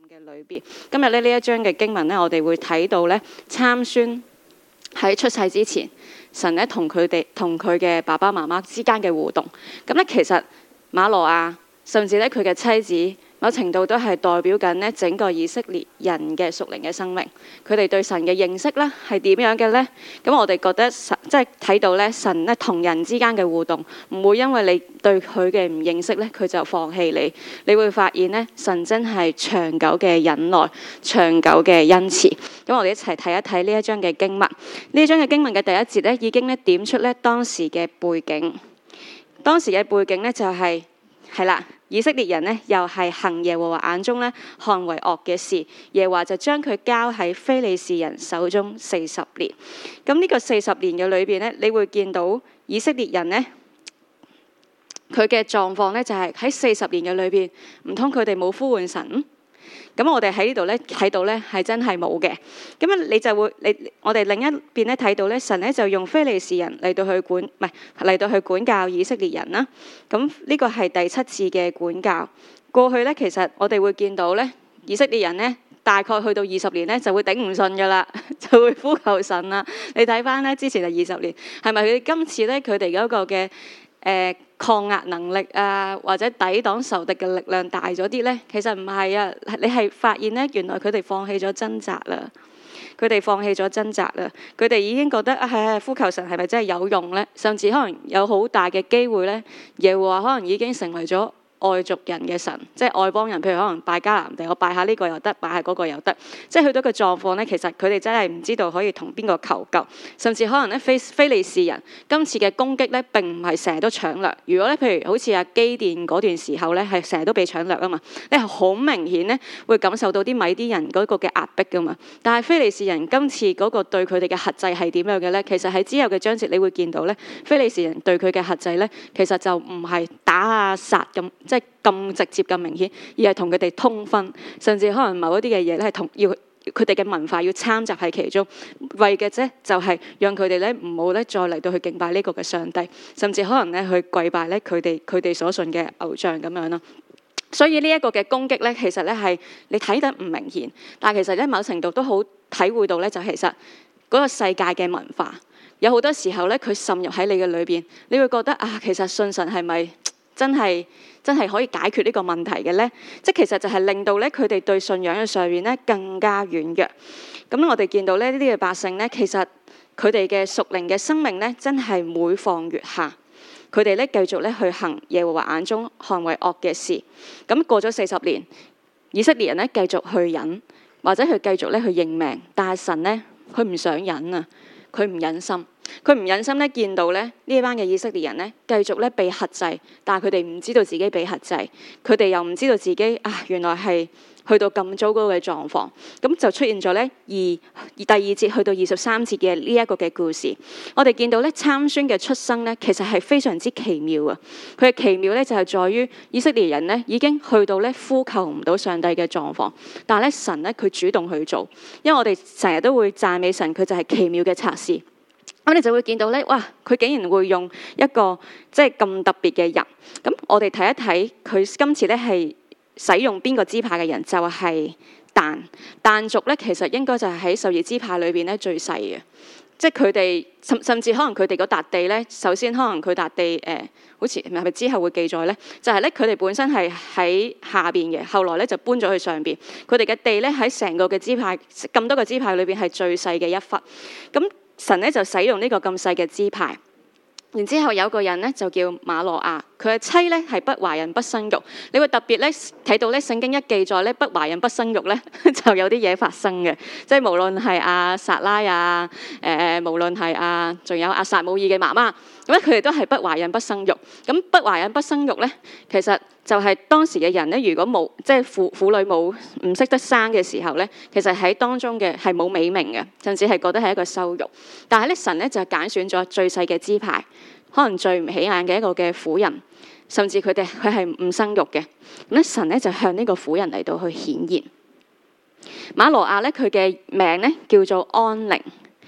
嘅裏邊。今日呢一章嘅經文呢，我哋會睇到呢參孫喺出世之前，神呢同佢嘅爸爸媽媽之間嘅互動。咁呢，其實瑪挪亞甚至呢佢嘅妻子，某程度都係代表緊呢整個以色列人嘅屬靈嘅生命。佢哋對神嘅認識呢係點樣嘅呢？咁我哋覺得即係睇到呢神呢同人之間嘅互動，唔會因為你對佢嘅唔認識呢，佢就放棄你。你會發現呢，神真係長久嘅忍耐，長久嘅恩慈。咁我哋一齊睇一睇呢一章嘅經文。呢一章嘅經文嘅第一節呢，已經呢點出呢當時嘅背景。當時嘅背景呢，就係啦。以色列人呢，又係行耶和華眼中呢看為惡嘅事，耶和華就將佢交喺非利士人手中40年。咁呢個40年嘅裏邊呢，你會見到以色列人呢，佢嘅狀況呢，就係喺40年嘅裏邊，唔通佢哋冇呼喚神？咁我哋喺呢度咧睇到咧係真係冇嘅。咁樣你就會我哋另一邊咧睇到咧，神咧就用非利士人嚟到去管教以色列人啦。咁呢個係第7次嘅管教。過去咧其實我哋會見到咧，以色列人咧大概去到20年咧就會頂唔順噶啦，就會呼求神啦。你睇翻咧之前係20年，係咪佢今次咧佢哋嗰個嘅抗壓能力啊，或者抵擋仇敵嘅力量大咗啲呢？其實唔係啊，你係發現呢，原來佢哋放棄咗掙扎啦。佢哋放棄咗掙扎啦，佢哋已經覺得呼求神係咪真係有用呢？甚至可能有好大嘅機會呢，耶和華可能已經成為咗外族人嘅神，即係外邦人，譬如可能拜迦南地，我拜下呢個又得，拜下嗰個又得，即係去到個狀況呢，其實佢哋真係唔知道可以同邊個求救，甚至可能呢非利士人今次嘅攻擊呢並唔係成日都搶掠。如果呢，譬如好似阿基甸嗰段時候呢，係成日都被搶掠啊嘛，你係好明顯呢會感受到啲米啲人嗰個嘅壓迫噶嘛。但係非利士人今次嗰個對佢哋嘅轄制係點樣嘅呢？其實喺之後嘅章節你會見到呢，非利士人對佢嘅轄制呢，其實就唔係打啊殺咁。即係咁直接咁明顯，而係同佢哋通婚，甚至可能某一啲嘅嘢咧係要佢哋嘅文化要參雜喺其中，為嘅啫就係讓佢哋咧唔好咧再嚟到去敬拜呢個嘅上帝，甚至可能咧去跪拜咧佢哋所信嘅偶像咁樣咯。所以呢一個嘅攻擊咧，其實咧係你睇得唔明顯，但係其實咧某程度都好體會到咧，就其實嗰個世界嘅文化有好多時候咧，佢滲入喺你嘅裏邊，你會覺得其實信神係咪真係可以解決呢個問題嘅呢？即其實就係令到咧佢哋對信仰嘅上面咧更加軟弱。咁我哋見到咧呢啲嘅百姓咧，其實佢哋嘅屬靈嘅生命咧，真係每況愈下。佢哋咧繼續咧去行耶和華眼中看為惡嘅事。咁過咗40年，以色列人咧繼續去忍，或者佢繼續咧去認命，但係神咧佢唔想忍啊，佢唔忍心。佢唔忍心咧見到咧呢一班嘅以色列人咧繼續咧被轄制，但係佢哋唔知道自己被轄制，佢哋又唔知道自己原來係去到咁糟糕嘅狀況。咁就出現咗咧第二節去到23節嘅呢一個嘅故事。我哋見到咧參孫嘅出生咧，其實係非常之奇妙啊！佢嘅奇妙咧就係在於以色列人咧已經去到咧呼求唔到上帝嘅狀況，但係咧神咧佢主動去做，因為我哋成日都會讚美神，佢就係奇妙嘅策士。咁你就會見到咧，哇！佢竟然會用一個即係咁特別嘅人。咁我哋睇一睇佢今次咧係使用邊個支派嘅人，就係但族咧，其實應該就係喺12支派裏邊咧最細嘅。即係佢哋甚至可能佢哋嗰笪地咧，首先可能佢笪地好似係咪之後會記載咧？就係咧佢哋本身係喺下邊嘅，後來咧就搬咗去上邊。佢哋嘅地咧喺成個嘅支派咁多個支派裏邊係最細嘅一忽。咁神咧就使用呢個咁細嘅支派，然之後有個人咧就叫瑪挪亞，佢嘅妻咧係不懷孕不生育。你會特別咧睇到咧聖經一記載咧不懷孕不生育咧就有啲嘢發生嘅，即係無論係阿撒拉啊，無論係仲有阿撒母耳嘅媽媽，咁咧佢哋都係不懷孕不生育。咁不懷孕不生育咧，其實就係當時嘅人咧，如果冇即係婦女冇唔識得生嘅時候咧，其實喺當中嘅係冇美名嘅，甚至係覺得係一個羞辱。但係咧神咧就揀選咗最細嘅支派，可能最唔起眼嘅一個嘅婦人，甚至佢係唔生育嘅。咁咧神咧就向呢個婦人嚟到去顯現。瑪挪亞咧佢嘅名咧叫做安寧，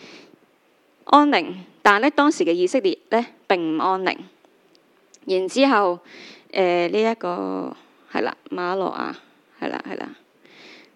但係咧當時嘅以色列咧並唔安寧。然之後呢一個係啦，瑪挪亞係啦，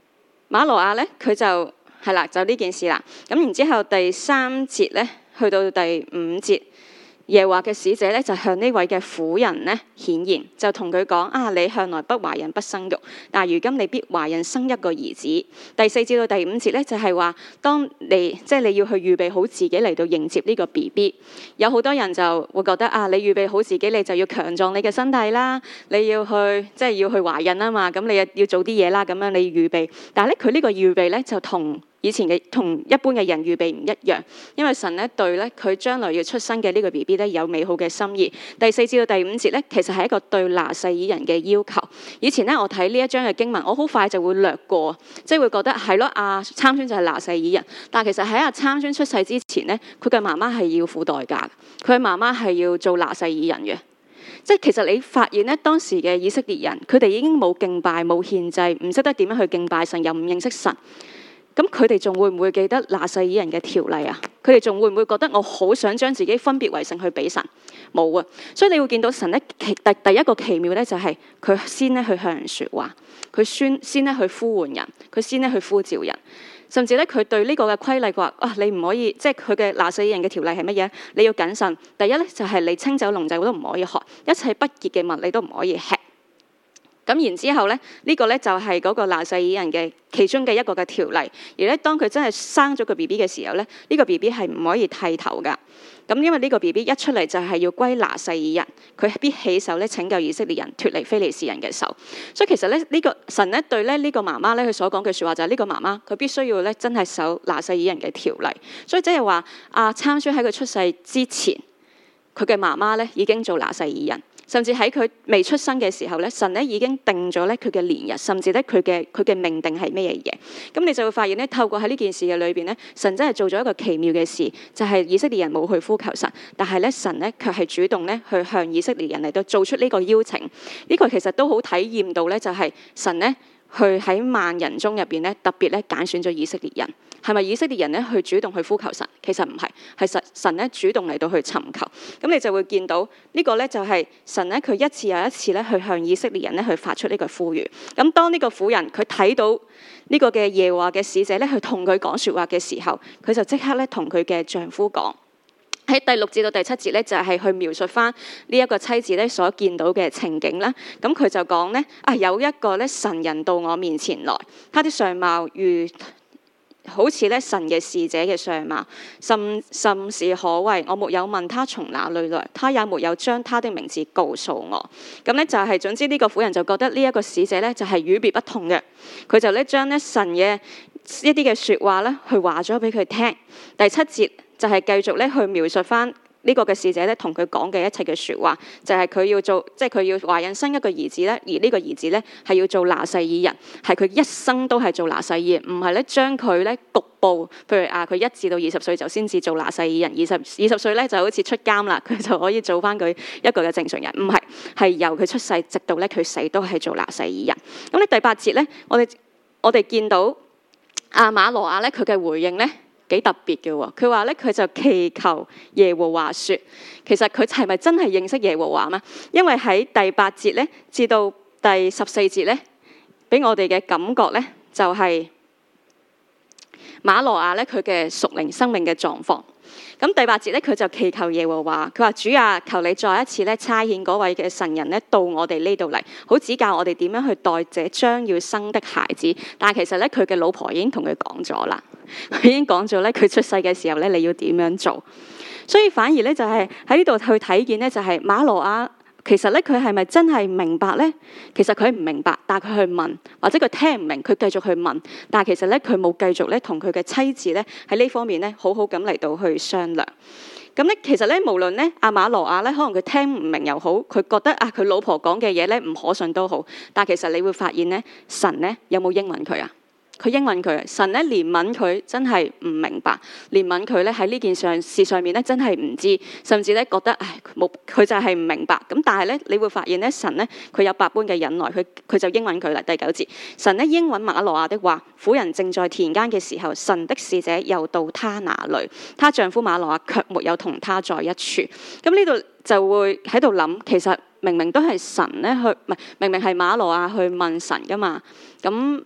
馬羅亞咧，佢就係啦，就呢件事啦。咁然之後第3節咧，去到第5節。耶和華嘅使者咧就向呢位嘅婦人咧顯現，就同佢講：你向來不懷孕不生育，但如今你必懷孕生一個兒子。第4至到第5節咧就係話，當你你要去預備好自己嚟到迎接呢個 BB。有好多人就會覺得你預備好自己，你就要強壯你嘅身體啦，你要去要去懷孕啊嘛，咁你要做啲嘢啦，咁樣你預備。但係咧佢呢個預備咧就同以前嘅同一般嘅人預備唔一樣，因為神咧對咧佢將來要出生嘅呢個 BB 咧有美好嘅心意。第4至到第5節咧，其實係一個對拿細耳人嘅要求。以前咧我睇呢一章嘅經文，我好快就會略過，會覺得係咯，參孫就係拿細耳人。但係其實喺參孫出世之前咧，佢嘅媽媽係要付代價，佢嘅媽媽係要做拿細耳人嘅。其實你發現咧，當時嘅以色列人，佢哋已經冇敬拜、冇獻祭，唔識得點樣去敬拜神，又唔認識神。咁佢哋仲會唔會記得拿細耳人嘅條例啊？佢哋仲會唔會覺得我好想將自己分別為聖去俾神？冇啊！所以你會見到神咧，第一個奇妙咧就係佢先咧去向人說話，佢先咧去呼喚人，佢先咧去呼召人，甚至咧佢對呢個嘅規例話：你唔可以，佢嘅拿細耳人嘅條例係乜嘢？你要謹慎。第一咧就係你清酒濃酒都唔可以喝，一切不潔嘅物你都唔可以吃。咁然之後咧，呢個咧就係嗰個拿細耳人嘅其中嘅一個嘅條例。而咧，當佢真係生咗個 BB 嘅時候咧，呢個 BB 係唔可以剃頭噶。咁因為呢個 BB 一出嚟就係要歸拿細耳人，佢必起手咧拯救以色列人脫離非利士人嘅手。所以其實咧，呢個神咧對咧呢個媽媽咧佢所講嘅説話就係呢個媽媽佢必須要咧真係守拿細耳人嘅條例。所以即係話參孫喺佢出世之前，佢嘅媽媽咧已經做拿細耳人。甚至喺佢未出生嘅時候咧，神咧已經定咗咧佢嘅年日，甚至咧佢嘅命定係咩嘢？咁你就會發現咧，透過喺呢件事嘅裏邊咧，神真係做咗一個奇妙嘅事，就係以色列人冇去呼求神，但係咧神咧卻係主動咧去向以色列人嚟到做出呢個邀請。呢個其實都好體驗到咧，就係神咧去喺萬人中入邊咧特別咧揀選咗以色列人。係咪以色列人咧去主動去呼求神？其實唔係，係神咧主動嚟到去尋求。咁你就會見到呢個咧就係神咧佢一次又一次咧去向以色列人咧去發出呢個呼籲。咁當呢個婦人佢睇到呢個嘅耶和華嘅使者咧去同佢講説話嘅時候，佢就即刻咧同佢嘅丈夫講。喺第6至到第7節咧，就係去描述翻呢一個妻子咧所見到嘅情景啦。咁佢就講咧有一個咧神人到我面前來，他的相貌如好似咧神嘅使者嘅相貌，甚是可畏。我沒有問他從哪裏來，他也沒有將他的名字告訴我。咁咧就係總之呢個婦人就覺得呢一個使者咧就係與別不同嘅，佢就咧將咧神嘅一啲嘅説話咧去話咗俾佢聽。第7節就係繼續咧去描述翻呢個嘅使者咧同佢講嘅一切嘅説話，就係佢要做，佢要懷孕生一個兒子咧，而呢個兒子咧係要做拿細耳人，係佢一生都係做拿細耳人，唔係咧將佢咧局部，譬如佢1至到20歲就先至做拿細耳人，20歲咧就好似出監啦，佢就可以做翻佢一個嘅正常人，唔係，係由佢出世直到咧佢死都係做拿細耳人。咁咧第8節咧，我哋見到馬羅亞咧佢嘅回應咧幾特別嘅喎，佢話咧佢就祈求耶和華說，其實佢係咪真係認識耶和華咩？因為喺第8節咧至到第14節咧，俾我哋嘅感覺咧就係馬羅亞咧佢嘅屬靈生命嘅狀況。咁第8節咧，佢就祈求耶和華，佢話主啊，求你再一次咧差遣嗰位嘅神人咧到我哋呢度嚟，好指教我哋點樣去待這將要生的孩子。但係其實咧，佢嘅老婆已經同佢講咗啦，佢已經講咗咧，佢出世嘅時候咧，你要點樣做。所以反而咧就係喺呢度去睇見咧，就係馬羅亞。其實咧，佢係咪真係明白呢？其實佢唔明白，但係佢去問，或者佢聽唔明，佢繼續去問。但係其實咧，佢冇繼續咧同佢嘅妻子咧喺呢方面咧好好咁嚟到去商量。咁咧，其實咧，無論咧阿馬羅亞咧，可能佢聽唔明又好，佢覺得佢老婆講嘅嘢咧唔可信都好。但係其實你會發現咧，神咧有冇應允佢啊？佢應允佢，神咧憐憫佢，真係唔明白，憐憫佢咧喺呢件事上面咧真係唔知，甚至咧覺得佢就係唔明白。咁但係咧，你會發現咧，神咧佢有百般嘅忍耐，佢就應允佢啦。第9節，神咧應允馬羅亞的話，婦人正在田間嘅時候，神的使者又到她那裏，她丈夫馬羅亞卻沒有同她在一處。咁呢度就會喺度諗，其實明明都係神咧去，唔係明明係馬羅亞去問神噶嘛，咁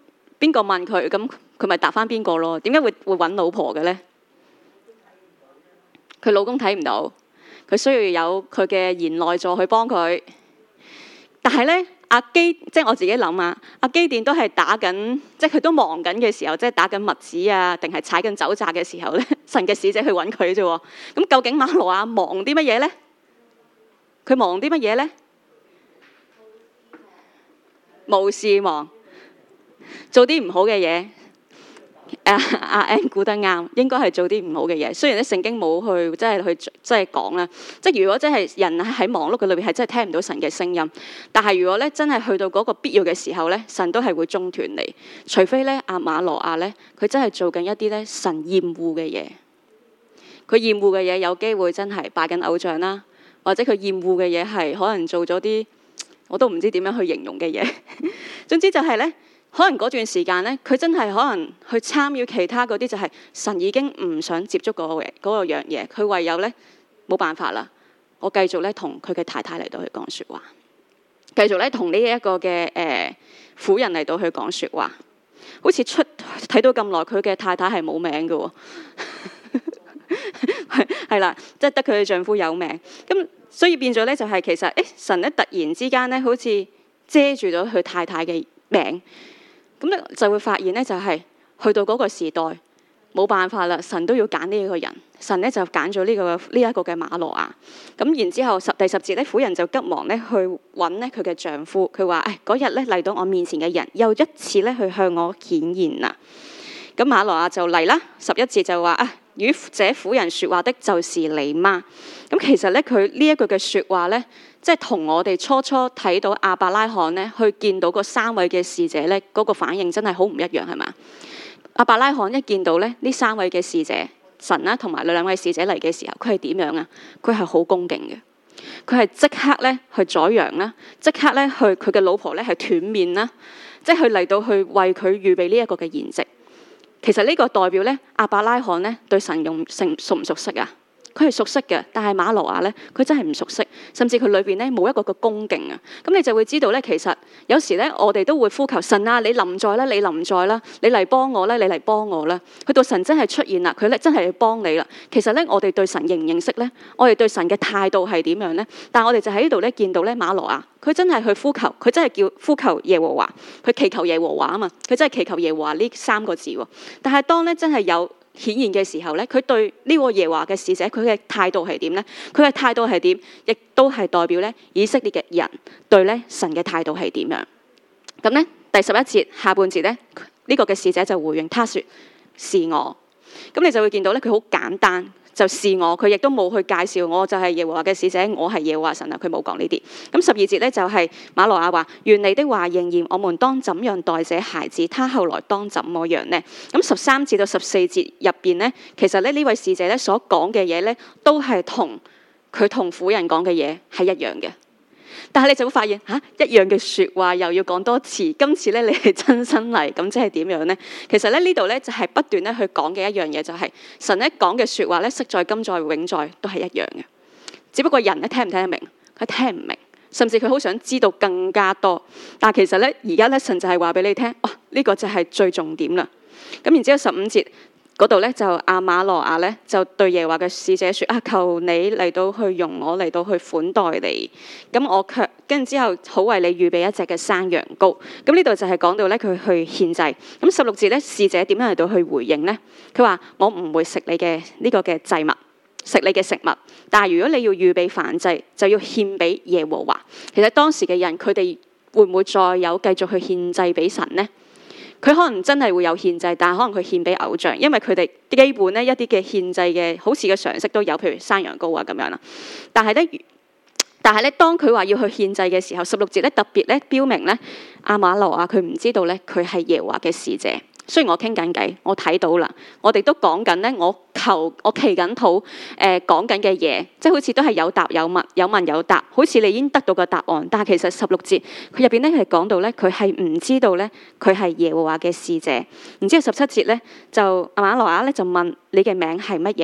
邊個問佢，咁佢咪答翻邊個咯？點解會揾老婆嘅咧？佢老公睇唔到，佢需要有佢嘅賢內助去幫佢。但係咧，即係我自己諗啊，阿基甸都係打緊，即係佢都忙緊嘅時候，即係打緊麥子啊，定係踩緊酒榨嘅時候咧，神嘅使者去揾佢啫。咁究竟瑪挪亞忙啲乜嘢咧？佢忙啲乜嘢咧？無事忙，做啲唔好嘅嘢。阿 Ann 估得啱，應該係做啲唔好嘅嘢。雖然咧聖經冇去即係講啦，即係如果真係人喺忙碌嘅裏邊係真係聽唔到神嘅聲音，但係如果咧真係去到嗰個必要嘅時候咧，神都係會中斷你，除非咧阿瑪挪亞咧佢真係做緊一啲咧神厭惡嘅嘢。佢厭惡嘅嘢有機會真係拜緊偶像啦，或者佢厭惡嘅嘢係可能做咗啲我都唔知點樣去形容嘅嘢。總之就係咧。可能嗰段時間咧，佢真係可能去參與其他嗰啲，就係神已經唔想接觸嗰個樣嘢，佢唯有咧冇辦法啦。我繼續咧同佢嘅太太嚟到去講説話，繼續咧同呢一個嘅婦人嚟到去講説話。好似睇到咁耐，佢嘅太太係冇名嘅喎，係啦，即係得佢嘅丈夫有名。咁所以變咗咧就係其實神咧突然之間咧好似遮住咗佢太太嘅名。咁咧就會發現咧，就係去到嗰個時代冇辦法啦，神都要揀呢一個人。神咧就揀咗呢一個嘅瑪挪亞。咁然之後第十節咧，婦人就急忙咧去揾咧佢嘅丈夫。佢話：嗰日咧嚟到我面前嘅人，又一次咧去向我顯現啦。咁瑪挪亞就嚟啦。11節就話：與這婦人説話的就是你嗎？咁其實咧佢呢一句嘅説話咧。即係同我哋初初睇到亞伯拉罕咧，去見到嗰3位嘅使者咧，嗰個反應真係好唔一樣，係嘛？亞伯拉罕一見到咧呢3位嘅使者，神啦同埋2位使者嚟嘅時候，佢係點樣啊？佢係好恭敬嘅，佢係即刻咧去宰羊啦，即刻咧去佢嘅老婆咧係斷面啦，即係佢嚟到去為佢預備呢一個嘅筵席。其實呢個代表咧亞伯拉罕咧對神熟唔熟悉啊？佢係熟悉嘅，但係瑪挪亞咧，佢真係唔熟悉，甚至佢裏邊咧冇一個嘅恭敬啊。咁你就會知道咧，其實有時咧，我哋都會呼求神啊，你臨在啦，你臨在啦，你嚟幫我啦，你嚟幫我啦。去到神真係出現啦，佢咧真係要幫你啦。其實咧，我哋對神認唔認識咧？我哋對神嘅態度係點樣咧？但係我哋就喺呢度咧見到咧瑪挪亞，佢真係去呼求，佢真係叫呼求耶和華，佢祈求耶和華啊嘛，佢真係祈求耶和華呢3個字喎。但係當咧真係有顯現嘅時候咧，佢對呢個耶和華嘅使者，佢嘅態度係點咧？佢嘅態度係點？亦都係代表咧以色列嘅人對咧神嘅態度係點樣？咁咧第11節下半節咧，呢個嘅使者就回應，他說是我。咁你就會見到咧，佢好簡單。就是我，佢亦都冇去介紹我就係耶和華嘅使者，我係耶和華神啊，佢冇講呢啲。咁12節咧就係瑪挪亞話：願你的話應驗，我們當怎樣待這孩子？他後來當怎麼樣呢？咁13節到14節入邊咧，其實咧呢位使者咧所講嘅嘢咧，都係同佢同婦人講嘅嘢係一樣嘅。但係你就會發現一樣嘅説話又要講多次，今次咧你係真身嚟，咁即係點樣呢？其實咧呢度咧就係不斷咧去講嘅一樣嘢，就係神咧講嘅説話咧，昔在今在永在都係一樣嘅，只不過人咧聽唔聽得明？佢聽唔明，甚至佢好想知道更加多。但係其實咧而家咧神就係話俾你聽，呢個就係最重點啦。咁然之後15節。嗰度咧就阿瑪挪亞咧就對耶和華嘅使者説：求你嚟到去容我嚟到去款待你，咁我卻跟住之後好為你預備一隻嘅山羊羔。咁呢度就係講到咧佢去獻祭。咁16節咧使者點樣嚟到去回應咧？佢話：我唔會食你嘅呢個嘅祭物，食你嘅食物。但係如果你要預備燔祭，就要獻俾耶和華。其實當時嘅人佢哋會唔會再有繼續去獻祭俾神呢？佢可能真係會有獻祭，但係可能佢獻俾偶像，因為佢哋基本咧一啲嘅獻祭嘅好似嘅常識都有，譬如山羊羔啊咁樣啦。但係咧，當佢話要去獻祭嘅時候，16節咧特別咧標明咧，亞瑪挪亞佢唔知道咧佢係耶和華嘅使者。雖然我傾緊偈，我睇到啦，我哋都講緊咧，我祈緊禱講緊嘅嘢，即係好似都係有答有問，有問有答，好似你已經得到個答案。但係其實16節佢入邊咧係講到咧，佢係唔知道咧佢係耶和華嘅使者。然之後17節咧就亞瑪挪亞咧就問你嘅名係乜嘢嘢？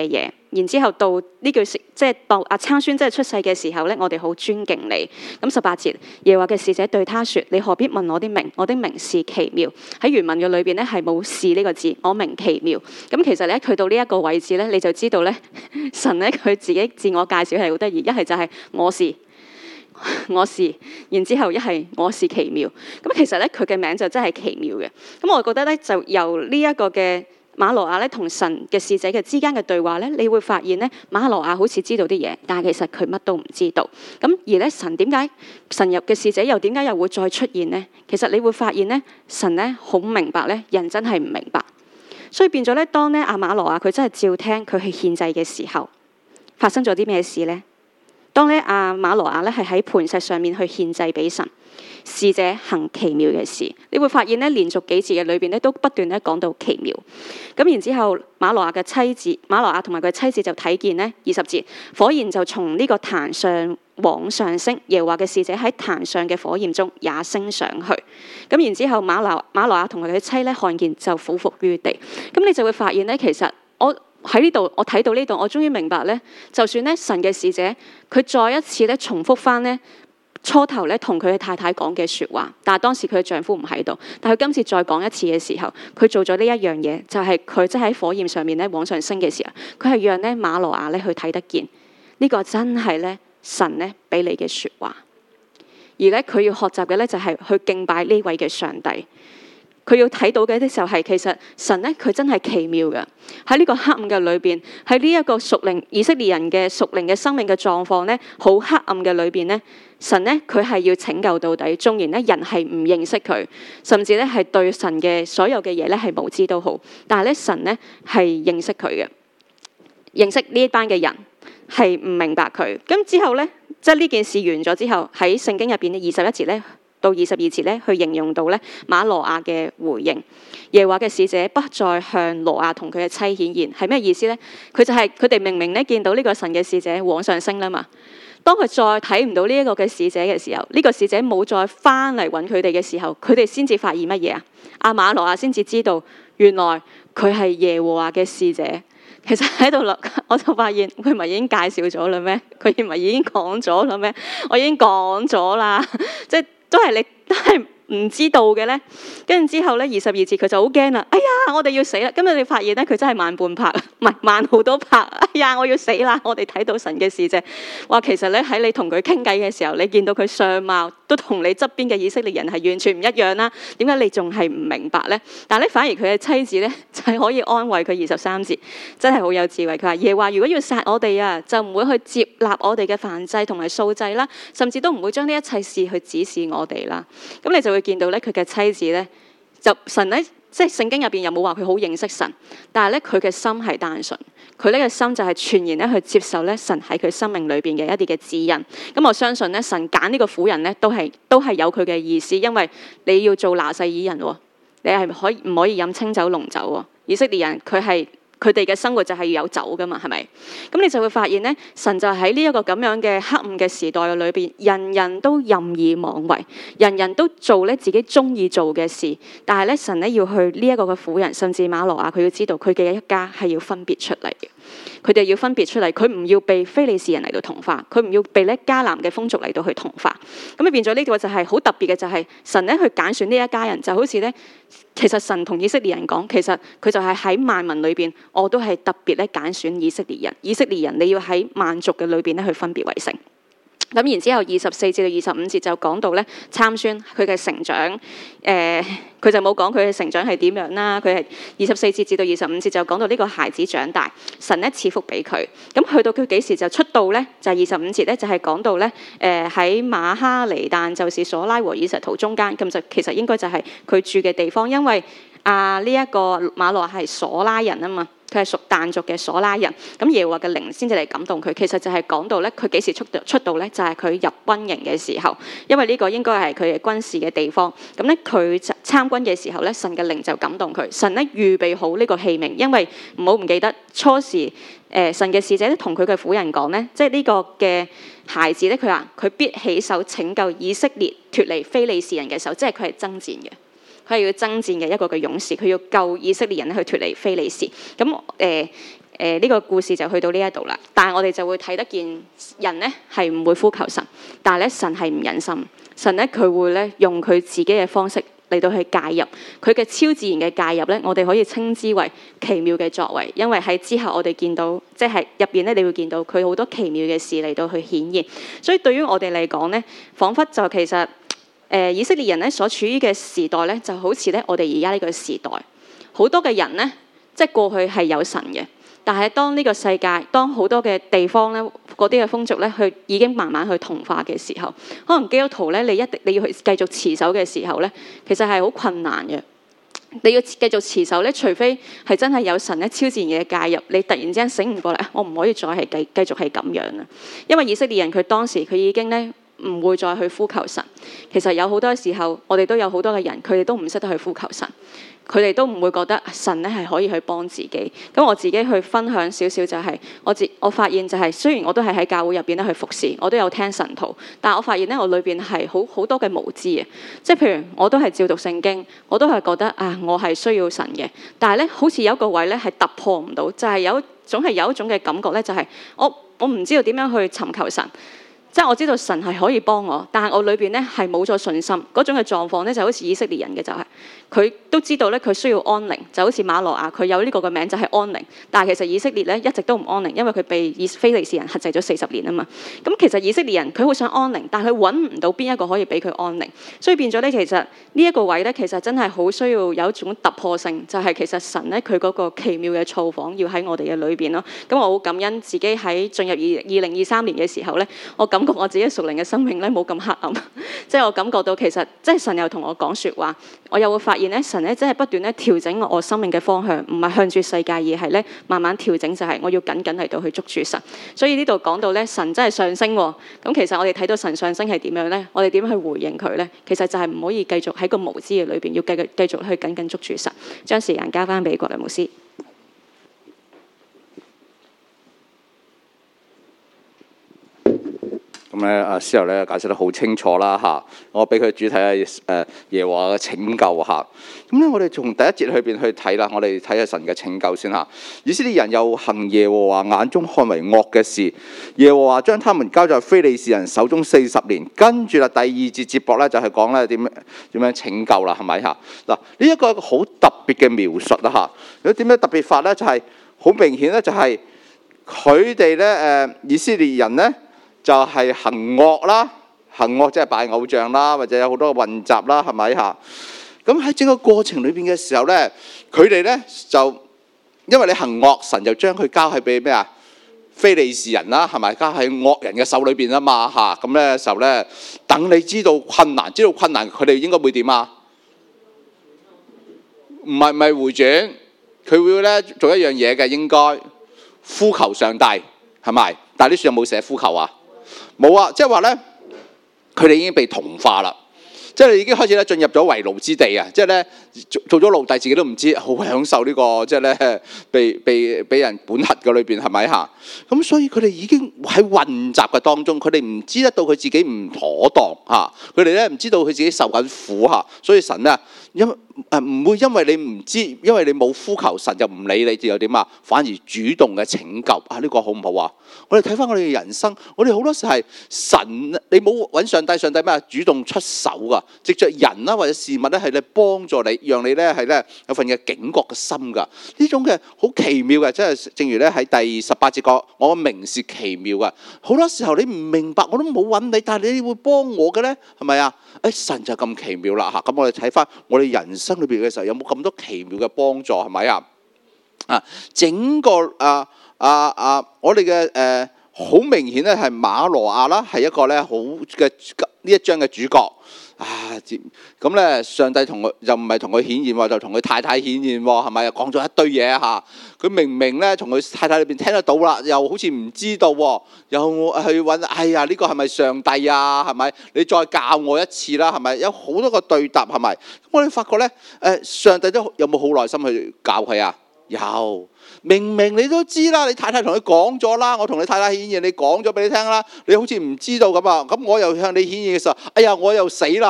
然之後到呢句即係到阿參孫真係出世嘅時候咧，我哋好尊敬你。咁18節，耶和華嘅使者對他說：你何必問我的名？我的名是奇妙。喺原文嘅裏邊咧係冇是呢個字，我名奇妙。咁其實咧去到呢一個位置咧，你就知道咧神咧佢自己自我介紹係好得意，一係就係我是，然之後一係我是奇妙。咁其實咧佢嘅名就真係奇妙嘅。咁我覺得咧就由呢一個嘅馬諾亞咧同神嘅使者嘅之間嘅對話咧，你會發現咧馬諾亞好似知道啲嘢，但係其實佢乜都唔知道。咁而咧神入嘅使者又點解又會再出現呢？其實你會發現咧神咧好明白咧人真係唔明白，所以變咗咧當咧阿馬諾亞佢真係照聽佢去獻祭嘅時候，發生咗啲咩事呢？當咧阿馬諾亞咧係喺磐石上面去獻祭俾神，使者行奇妙嘅事，你會發現咧連續幾節嘅裏邊咧都不斷咧講到奇妙。咁然之後馬諾亞同埋佢妻子就睇見咧20節，火焰就從呢個壇上往上升，耶和華嘅使者喺壇上嘅火焰中也升上去。咁然之後馬諾亞同埋佢妻咧看見就俯伏於地。咁你就會發現咧，其實我睇到呢度，我終於明白咧，就算咧神嘅使者佢再一次咧重複翻咧初頭咧同佢嘅太太講嘅說話，但係當時佢嘅丈夫唔喺度，但係佢今次再講一次嘅時候，佢做咗呢一樣嘢，就係佢即係喺火焰上面咧往上升嘅時候，佢係讓咧馬諾亞咧去睇得見呢個真係咧神咧俾你嘅說話，而咧佢要學習嘅咧就係去敬拜呢位嘅上帝。佢要睇到嘅時候係其實神咧佢真係奇妙嘅，喺呢個黑暗嘅裏邊，喺呢一個屬靈以色列人嘅屬靈嘅生命嘅狀況咧，好黑暗嘅裏邊咧，神咧佢係要拯救到底。縱然咧人係唔認識佢，甚至咧係對神嘅所有嘅嘢咧係無知都好，但係咧神咧係認識佢嘅，認識呢一班嘅人係唔明白佢。咁之後咧，即係呢件事完咗之後，喺聖經入邊嘅21節咧到22節咧，去形容到咧馬諾亞嘅回應。耶和華嘅使者不再向挪亞同佢嘅妻顯現，係咩意思咧？佢就係佢哋明明咧見到呢個神嘅使者往上升啦嘛。當佢再睇唔到呢一個嘅使者嘅時候，呢個使者冇再翻嚟揾佢哋嘅時候，佢哋先至發現乜嘢啊？阿馬諾亞先至知道原來佢係耶和華嘅使者。其實喺度我就發現佢咪已經介紹咗啦咩？佢咪已經講咗啦咩？我已經講咗啦，即係都係唔知道嘅咧。跟住之後咧22節佢就好驚啦，哎呀我哋要死啦！咁你發現咧佢真係慢半拍，唔係慢好多拍。哎呀我要死啦！我哋睇到神嘅使者，話其實咧喺你同佢傾偈嘅時候，你見到佢相貌都同你側邊嘅以色列人係完全唔一樣啦。點解你仲係唔明白咧？但係咧反而佢嘅妻子咧就係可以安慰佢。23節真係好有智慧，佢話耶和華如果要殺我哋啊，就唔會去接納我哋嘅燔祭同埋素祭啦，甚至都唔會將呢一切事去指示我哋啦。咁你就會見到咧佢嘅妻子咧，就神咧即係聖經入邊又冇話佢好認識神，但係咧佢嘅心係單純，佢呢個心就係全然咧去接受咧神喺佢生命裏邊嘅一啲嘅指引。咁我相信咧神揀呢個婦人咧都係有佢嘅意思，因為你要做拿細耳人，你係唔可以飲清酒濃酒？以色列人佢哋嘅生活就係要有酒噶嘛，係咪？咁你就會發現咧，神就喺呢一個咁樣嘅黑暗嘅時代嘅裏邊，人人都任意妄為，人人都做咧自己中意做嘅事。但係咧，神咧要去呢一個嘅婦人，甚至馬諾亞，佢要知道佢嘅一家係要分別出嚟嘅。佢哋要分別出嚟，佢唔要被非利士人嚟到同化，佢唔要被咧迦南嘅風俗嚟到去同化。咁啊變咗呢個就係好特別嘅，就係神咧去揀選呢一家人，就好似咧，其實神同以色列人講，其實佢就係喺萬民裏邊，我都係特別咧揀選以色列人。以色列人你要喺萬族嘅裏邊咧去分別為聖。咁然之後24至到25節就講到咧參孫佢嘅成長，佢就冇講佢嘅成長係點樣啦。佢係24節至到25節就講到呢個孩子長大，神咧賜福俾佢。咁去到佢幾時就出道咧？就係25節咧，就係講到咧喺馬哈尼但就是所拉和以實圖中間，咁就其實應該就係佢住嘅地方，因為呢一個馬諾係所拉人啊嘛。佢係屬但族嘅所拉人，咁耶和華嘅靈先至嚟感動佢。其實就係講到咧，佢幾時出道咧？就係佢入軍營嘅時候，因為呢個應該係佢嘅軍事嘅地方。咁咧佢參軍嘅時候咧，神嘅靈就感動佢。神咧預備好呢個器皿，因為唔好唔記得初時神嘅使者同佢嘅婦人講咧，即係呢個嘅孩子咧，佢話佢必起手拯救以色列脫離非利士人嘅手，即係佢係爭戰嘅。佢係要爭戰嘅一個嘅勇士，佢要救以色列人去脫離非利士。咁呢個故事就去到呢一度啦。但係我哋就會睇得見人呢係唔會呼求神，但係咧神係唔忍心，神咧佢會咧用佢自己嘅方式嚟到去介入，佢嘅超自然嘅介入咧，我哋可以稱之為奇妙嘅作為，因為喺之後我哋見到，即係入邊咧，你會見到佢好多奇妙嘅事嚟到去顯現。所以對於我哋嚟講咧，彷彿就其實以色列人咧所處於嘅時代咧，就好似咧我哋而家呢個時代，好多嘅人咧，即係過去係有神嘅。但係當呢個世界，當好多嘅地方咧，嗰啲嘅風俗咧，佢已經慢慢去同化嘅時候，可能基督徒咧，你要去繼續持守嘅時候咧，其實係好困難嘅。你要繼續持守咧，除非係真係有神咧超自然嘅介入，你突然之間醒唔過嚟，我唔可以再係繼續係咁樣啦。因為以色列人佢當時佢已經咧唔會再去呼求神。其實有好多時候，我哋都有好多嘅人，佢哋都唔識得去呼求神。佢哋都唔會覺得神咧係可以去幫自己。咁我自己去分享少少就係我發現就係雖然我都係喺教會入邊咧去服侍，我都有聽神道，但我發現咧我裏邊係好多嘅無知嘅。即係譬如我都係照讀聖經，我都係覺得我係需要神嘅，但係咧好似有一個位咧係突破唔到，就係總係有一種嘅感覺咧，就係我唔知道點樣去尋求神。即係我知道神係可以幫我，但係我裏邊咧係冇咗信心嗰種嘅狀況咧，就好似以色列人嘅就係佢都知道咧，佢需要安寧，就好似馬羅亞佢有呢個嘅名就係安寧。但係其實以色列咧一直都唔安寧，因為佢被非利士人轄制咗40年啊嘛。咁其實以色列人佢好想安寧，但係佢揾唔到邊一個可以俾佢安寧，所以變咗咧其實呢一個位咧其實真係好需要有一種突破性，就係其實神咧佢嗰個奇妙嘅造訪要喺我哋嘅裏邊咯。咁我好感恩自己喺進入2023年嘅時候咧，我感覺我自己屬靈嘅生命咧冇咁黑暗，即係我感覺到其實即係神又同我講説話，我又會發現咧神咧真係不斷咧調整我生命嘅方向，唔係向住世界，而係咧慢慢調整，就係我要緊緊嚟到去捉住神。所以呢度講到咧神真係上升喎，咁其實我哋睇到神上升係點樣咧？我哋點樣去回應佢咧？其實就係唔可以繼續喺個無知嘅裏邊，要繼續去緊緊捉住神。將時間交翻俾郭良牧師。 咁咧，阿司徒咧解釋得好清楚啦嚇。我俾佢主題係耶和華嘅拯救嚇。咁咧，我哋從第一節裏邊去睇啦。我哋睇下神嘅拯救先嚇。以色列人又行耶和華眼中看為惡嘅事，耶和華將他們交在非利士人手中40年。跟住啦，第二節接駁咧就係講咧點樣拯救啦，係咪嚇？嗱，呢一個好特別嘅描述啦嚇。有點樣特別法咧？就係好明顯咧，就係佢哋咧以色列人咧。就係行惡啦，行惡即係拜偶像啦，或者有好多混雜啦，係咪嚇？咁喺整個過程裏邊嘅時候咧，佢哋咧就因為你行惡，神就將佢交喺俾咩啊？非利士人啦，係咪交喺惡人嘅手裏邊啊嘛嚇？咁咧時候咧，等你知道困難，佢哋應該會點啊？唔係回轉，佢會咧做一樣嘢嘅，應該呼求上帝，係咪？但係呢書有冇寫呼求啊？冇啊，即係話咧，佢哋已經被同化啦，即係已經開始咧進入咗為奴之地啊！即係咧做咗奴隸，自己都唔知，好享受呢個即係咧被人管轄嘅裏邊，係咪嚇？咁所以佢哋已經喺混雜嘅當中，佢哋唔知得到佢自己唔妥當嚇，佢哋咧唔知道佢自己受緊苦嚇，所以神咧唔會因為你唔知，因為你冇呼求，神就唔理你，就又點啊？反而主動嘅拯救啊！呢個好唔好啊？我哋睇翻我哋嘅人生，我哋好多時係神，你冇揾上帝，上帝咩主動出手噶，藉着人啦或者事物咧係嚟幫助你，讓你咧係咧有份嘅警覺嘅心噶。呢種嘅好奇妙嘅，即係正如咧喺第18節講，我嘅名是奇妙噶。好多時候你唔明白，我都冇揾你，但係你會幫我嘅咧，係咪啊？神就咁奇妙啦嚇！咁我哋睇翻我哋人生裏邊嘅時候，有冇咁多奇妙嘅幫助？係咪啊？整個我哋嘅好明顯咧係馬羅亞啦，係一個咧好嘅呢一章嘅主角啊！咁咧上帝同佢又唔係同佢顯現喎，就同佢太太顯現喎，係咪啊？講咗一堆嘢嚇，佢明明咧同佢太太裏邊聽得到啦，又好似唔知道喎，又去揾，哎呀呢個係咪上帝啊？係咪？你再教我一次啦，係咪？有好多個對答，係咪？咁我哋發覺咧，上帝都有冇好耐心去教佢啊？有，明明你都知啦，你太太同佢講咗啦，我同你太太顯現，你講咗俾你聽啦，你好似唔知道咁啊！咁我又向你顯現嘅時候，哎呀，我又死啦！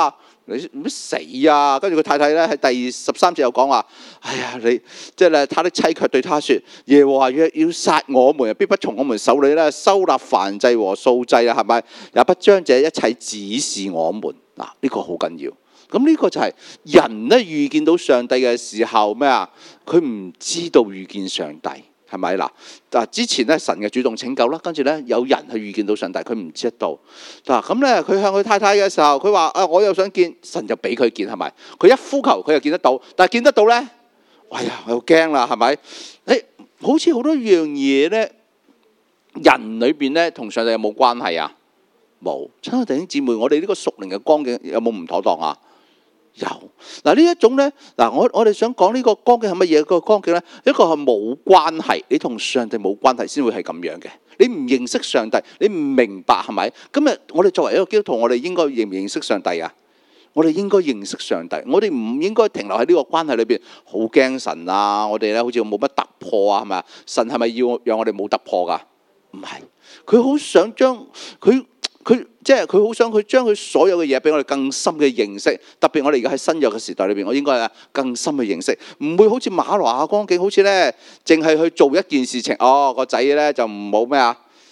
你唔死啊！跟住佢太太咧喺第13節又講話：哎呀，你即係咧，他的妻卻對他說：耶和華若要殺我們，必不從我們手裏咧收納燔祭和素祭啊，係咪？也不將這一切指示我們。嗱，呢個好緊要。咁呢個就係人咧遇見到上帝嘅時候咩啊？佢唔知道遇見上帝。係咪嗱？之前咧神嘅主動拯救啦，跟住咧有人去遇見到上帝，佢唔知道。嗱咁咧，佢向佢太太嘅時候，佢話：我又想見，神就俾佢見，係咪？佢一呼求，佢就見得到。但係見得到咧，哎呀，我又驚啦，係咪？好似好多樣嘢咧，人裏邊咧同上帝有冇關係啊？冇。親愛弟兄姊妹，我哋呢個屬靈嘅光景有冇唔妥當啊？有。嗱呢一種咧，嗱我哋想講呢個光景係乜嘢？個光景咧，一個係冇關係，你同上帝冇關係先會係咁樣嘅。你唔認識上帝，你唔明白係咪？今日我哋作為一個基督徒，我哋應該認唔認識上帝啊？我哋應該認識上帝，我哋唔應該停留喺呢個關係裏邊，好驚神啊！我哋咧好似冇乜突破啊，係咪啊？神係咪要讓我哋冇突破㗎？唔係，佢好想將佢好想佢將佢所有嘅嘢俾我哋更深嘅認識，特別我哋而家喺新約嘅時代裏邊，我應該係更深嘅認識，唔會好似馬諾亞光景，好似咧淨係去做一件事情，個仔咧就唔好咩啊？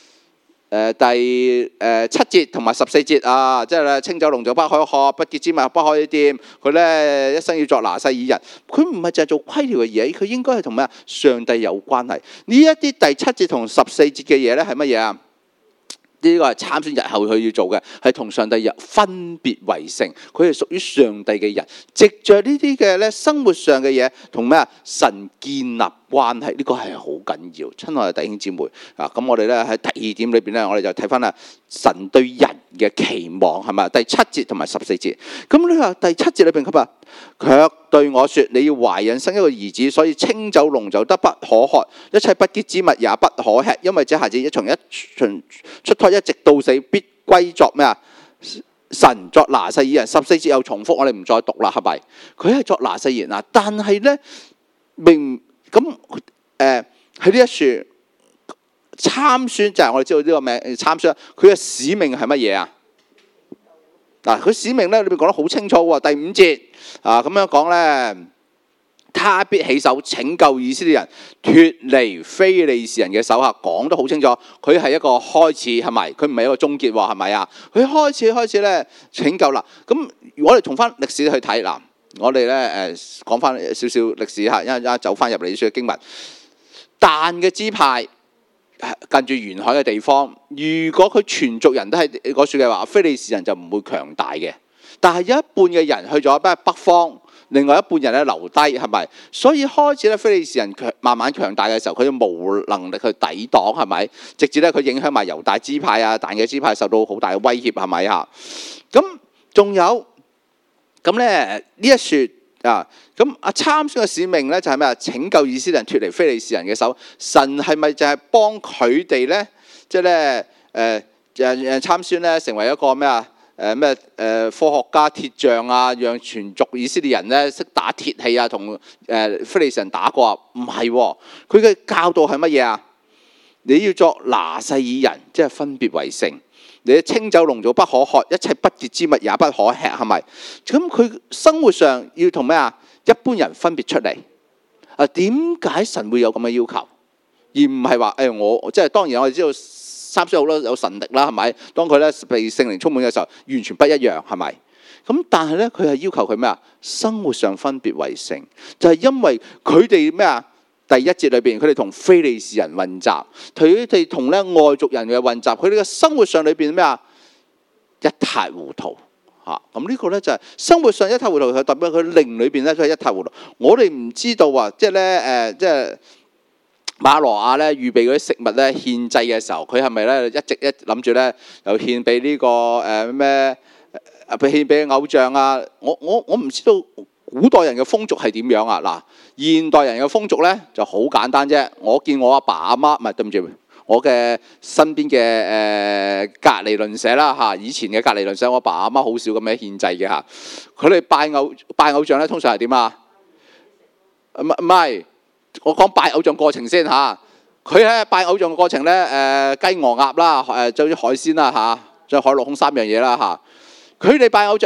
第7節同埋14節啊，即係咧清酒濃酒不可喝，不潔之物不可以掂。佢咧一生要作拿細耳人，佢唔係淨係做規條嘅嘢，佢應該係同咩啊？上帝有關係。呢一啲第7節同14節嘅嘢咧係乜嘢啊？呢個係參孫日後佢要做嘅，係同上帝分別為聖，佢係屬於上帝嘅人，藉着呢啲嘅咧生活上嘅嘢，同咩啊？神建立關係，呢個係好緊要。親愛嘅弟兄姊妹啊，咁我哋咧喺第2點裏邊咧，我哋就睇翻啦神對人嘅期望係咪？第7節同埋14節。咁你話第7節裏邊佢話，卻對我說：你要懷孕生一個兒子，所以清酒濃酒都不可喝，一切不潔之物也不可吃，因為這孩子從出胎一直到死，必歸作咩啊？神作拿細耳人。14節又重複，我哋唔再讀啦，係咪？佢係作拿細耳人啊，但係咧明咁喺呢一處參孫就係我哋知道呢個名參孫，佢嘅使命係乜嘢啊？嗱，佢使命咧裏邊講得好清楚喎，第5節啊咁樣講咧，他必起手拯救以色列人脱離非利士人嘅手下，講得好清楚。佢係一個開始係咪？佢唔係一個終結喎，係咪啊？佢開始咧拯救啦。咁我哋從翻歷史去睇嗱，我哋咧講翻少少歷史嚇，一陣走翻入嚟呢處嘅經文，但嘅支派。近住沿海嘅地方，如果佢全族人都係嗰處嘅話，非利士人就唔會強大嘅。但係有一半嘅人去咗北方，另外一半人咧留低，係咪？所以開始咧，非利士人慢慢強大嘅時候，佢就冇能力去抵擋，係咪？直至咧佢影響埋猶大支派啊、但嘅支派受到好大嘅威脅，係咪嚇？咁仲有咁咧呢一處。咁參孫嘅使命咧就係咩啊？拯救以色列人脱離非利士人嘅手。神係咪就係幫佢哋咧？即係咧參孫咧成為一個咩啊？科學家鐵匠啊，讓全族以色列人咧識打鐵器啊，同非利士人打過啊？唔係喎，佢嘅教導係乜嘢啊？你要作拿細耳人，即係分別為聖。你嘅清酒濃酒不可喝，一切不潔之物也不可吃，係咪？咁佢生活上要同咩啊？一般人分別出嚟啊？點解神會有咁嘅要求？而唔係話我即係當然我哋知道參孫好多有神力啦，係咪？當佢咧被聖靈充滿嘅時候，完全不一樣，係咪？咁但係咧，佢係要求佢咩啊？生活上分別為聖，就係因為佢哋咩啊？第1節裏邊，佢哋同非利士人混雜，佢哋同咧外族人嘅混雜，佢哋嘅生活上裏邊咩啊？一塌糊塗嚇！咁呢個咧就係生活上一塌糊塗，佢代表佢靈裏邊咧都係一塌糊塗。我哋唔知道啊，即係咧即係馬諾亞咧預備嗰啲食物咧獻祭嘅時候，佢係咪咧一直諗住咧又獻俾呢個獻俾偶像啊？我唔知道。古代人嘅風俗係點樣啊？嗱，現代人嘅風俗咧就好簡單啫。我見我阿爸阿媽，唔係對唔住，我嘅身邊嘅隔離鄰舍啦嚇，以前嘅隔離鄰舍，我阿爸阿媽好少咁樣獻祭嘅嚇。佢哋拜偶像咧，通常係點啊？唔係，我講拜偶像過程先嚇。佢咧拜偶像嘅過程咧，雞鵝鴨啦，就好似海鮮啦嚇，仲有海陸空3樣嘢啦嚇。佢哋拜偶像咧。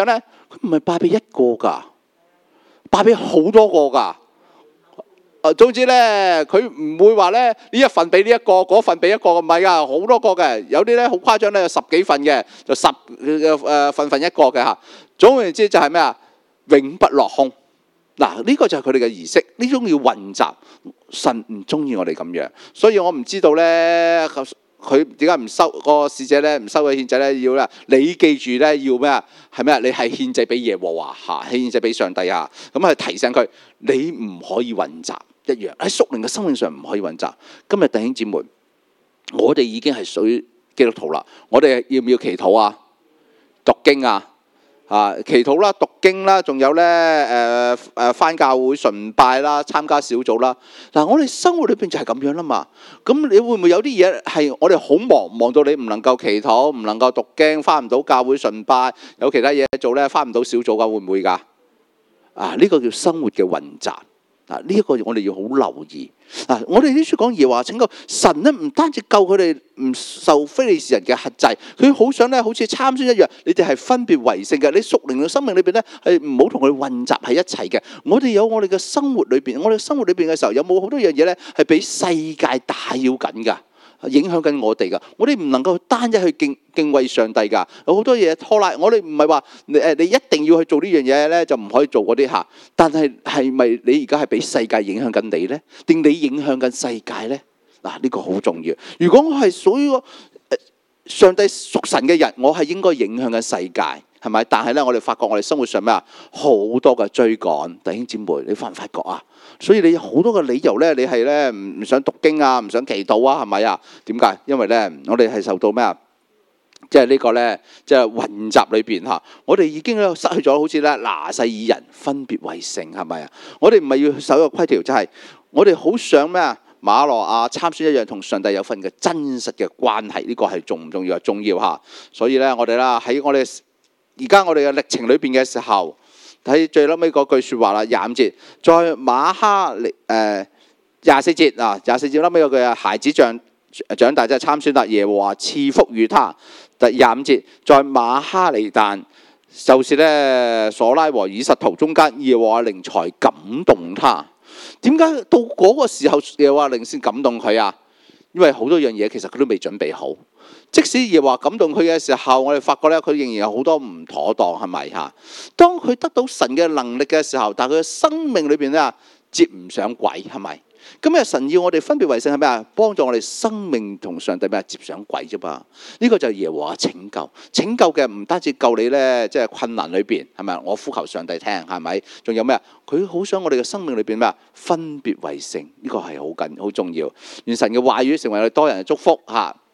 佢唔係拜俾一個㗎，拜俾好多個㗎。總之咧，佢唔會話咧呢一份俾呢一個，嗰份俾一個，唔係㗎，好多個嘅。有啲咧好誇張咧，有10幾份嘅，就份一個嘅嚇。總而言之就係咩啊？永不落空。嗱，呢個就係佢哋嘅儀式，呢種要混雜。神唔中意我哋咁樣，所以我唔知道咧，佢點解唔收個使者咧？唔收嘅獻祭咧，要啦，你記住咧，要咩啊？係咩啊？你係獻祭俾耶和華嚇，獻祭俾上帝嚇。咁係提醒佢，你唔可以混雜一樣喺屬靈嘅生命上唔可以混雜。今日弟兄姊妹，我哋已經係屬於基督徒啦，我哋要唔要祈禱啊？讀經啊？祈禱啦、讀經啦，仲有咧返教會崇拜啦、參加小組啦。嗱，我哋生活裏邊就係咁樣啦嘛。咁你會唔會有啲嘢係我哋好忙到你唔能夠祈禱、唔能夠讀經、返唔到教會崇拜，有其他嘢做咧，返唔到小組㗎？會唔會㗎？呢個叫生活嘅混雜。呢一個我哋要好留意。我哋呢書講耶和華拯救神咧，唔單止救佢哋唔受非利士人嘅轄制，佢好想咧好似參孫一樣，你哋係分別為聖嘅。你屬靈嘅生命裏邊咧係唔好同佢混雜喺一齊嘅。我哋有我哋嘅生活裏邊，我哋生活裏邊嘅時候有冇好多樣嘢咧係俾世界打擾緊㗎？影響緊我哋噶，我哋唔能夠單一去敬畏上帝噶，有好多嘢拖拉。我哋唔係話你一定要去做呢樣嘢咧，就唔可以做嗰啲嚇。但係係咪你而家係俾世界影響緊你咧，定你影響緊世界咧？呢個好重要。如果我係屬於上帝屬神嘅人，我係應該影響緊世界，係咪？但係咧，我哋發覺我哋生活上咩啊，好多嘅追趕。弟兄姊妹，你發唔發覺啊？所以你有好多嘅理由咧，你係咧唔想讀經啊，唔想祈禱啊，係咪啊？點解？因為咧，我哋係受到咩啊？即係呢個咧，即係混雜裏邊嚇，我哋已經咧失去咗好似咧拿細耳人分別為聖，係咪啊？我哋唔係要守一個規條，就係我哋好想咩啊？馬諾亞參孫一樣，同上帝有份嘅真實嘅關係，呢個係重唔重要啊？重要嚇。所以咧，我哋啦喺我哋而家我哋嘅歷程裏邊嘅時候。睇最後尾嗰句説話啦，25節，在馬哈尼24節24節後尾嗰句啊，孩子長大就係參孫啦，耶和華賜福於他。第25節，在馬哈尼但，就是咧索拉和以實圖中間，耶和華靈才感動他。點解到嗰個時候耶和華靈先感動佢啊？因為好多樣嘢其實佢都未準備好。即使耶和華感動佢嘅時候，我哋發覺咧，佢仍然有好多唔妥當，係咪嚇？當佢得到神嘅能力嘅時候，但係佢嘅生命裏邊咧接唔上軌，係咪？今日神要我哋分別為聖係咩啊？幫助我哋生命同上帝咩接上軌啫嘛？呢個就係耶和華拯救，拯救嘅唔單止救你咧，即係困難裏邊係咪？我呼求上帝聽係咪？仲有咩啊？佢好想我哋嘅生命裏邊咩啊？分別為聖，呢個係好重要。願神嘅話語成為我哋多人嘅祝福嚇。